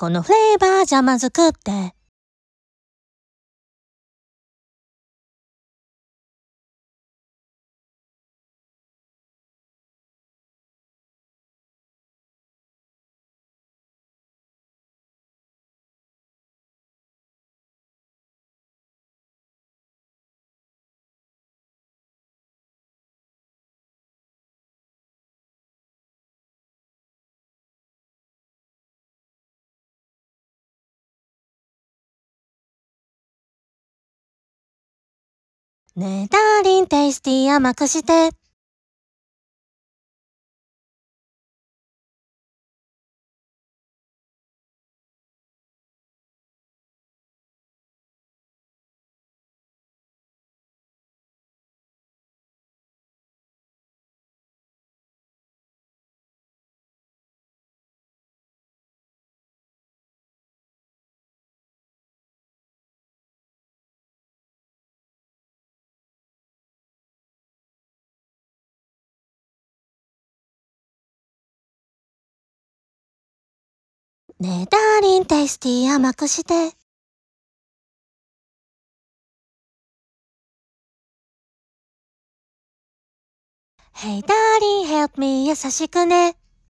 このフレーバーじゃまずくって。ねえダーリンテイスティー甘くして。ねえダーリンテイスティー甘くして。Hey darling help me 優しくね。